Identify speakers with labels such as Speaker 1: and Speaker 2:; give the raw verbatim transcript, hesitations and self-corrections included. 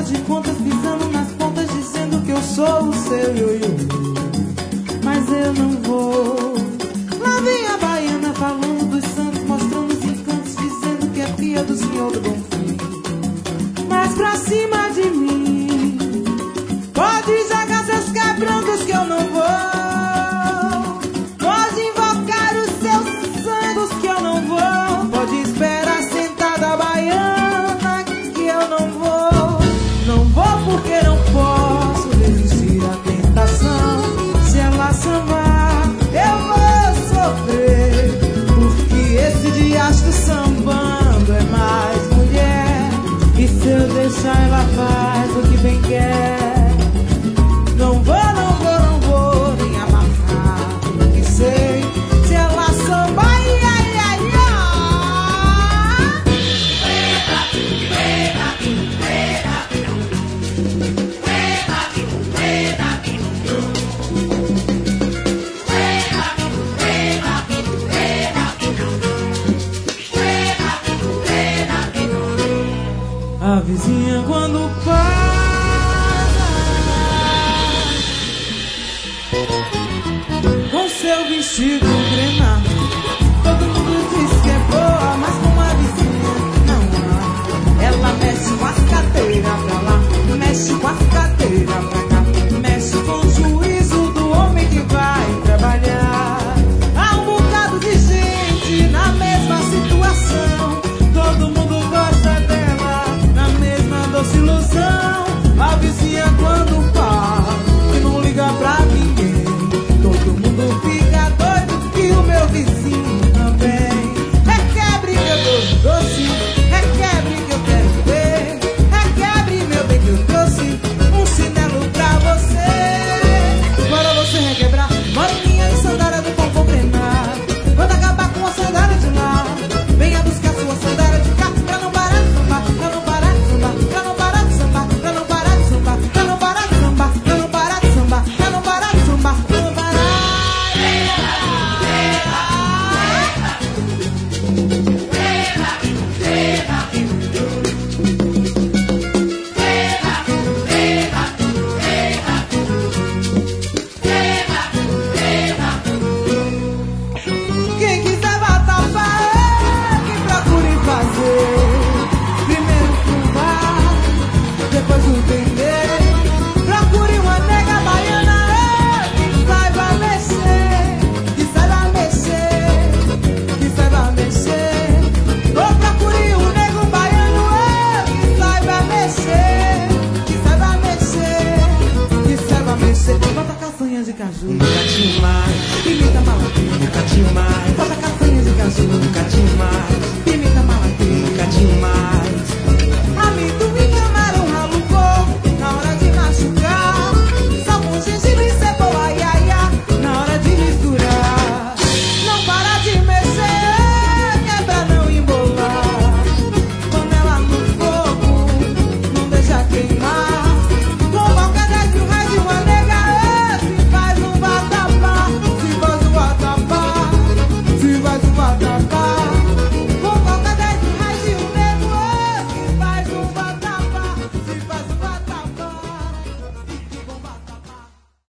Speaker 1: de contas, pisando nas pontas, dizendo que eu sou o seu ioiô. Mas eu não vou. Lá vem a baiana falando dos santos, mostrando os encantos, dizendo que é filha do Senhor do Bonfim. Mas pra cima de mim pode jogar seus quebrantos que eu não vou. Pode invocar os seus santos que eu não vou. Pode esperar sentada a baiana que eu não vou. Não vou porque não posso resistir à tentação. Se ela sambar, eu vou sofrer. Porque esse diacho sambando é mais mulher. E se eu deixar, ela faz o que bem quer. Não vou, não vou, não vou nem amarrar, porque sei. Se ela samba, ai, ai, ai, a vizinha quando passa com seu vestido grenado, todo mundo diz que é boa, mas com a vizinha não há. Ela mexe com as cadeiras pra lá, mexe com as cadeiras pra cá, mexe com o juízo do homem que vai trabalhar. Há um bocado de gente na mesma situação, todo mundo gosta dela, na mesma doce ilusão. A vizinha quando fala que não liga pra ninguém, todo mundo fica doido que o meu vizinho também. É quebre que eu dou doce, é quebre que eu quero ver, é quebre meu bem que eu trouxe um chinelo pra você. Bora você requebrar, moreninha de sandália do povo treinar. Quando acabar com a sandália de lá, venha buscar sua sandália de cá, pra não parar de sambar, pra não parar de sambar, pra não parar de sambar, pra não parar de sambar, pra não parar de sambar, pra não parar de sambar, pra não parar de sambar, pra não parar. Quem quiser voltar pra que procure fazer. Primeiro provar, depois entender. Procure uma nega baiana que saiba mexer, que saiba mexer, que saiba mexer. Ou procure um nego baiano que saiba mexer, que saiba mexer, que saiba mexer. Bota castanha de caju.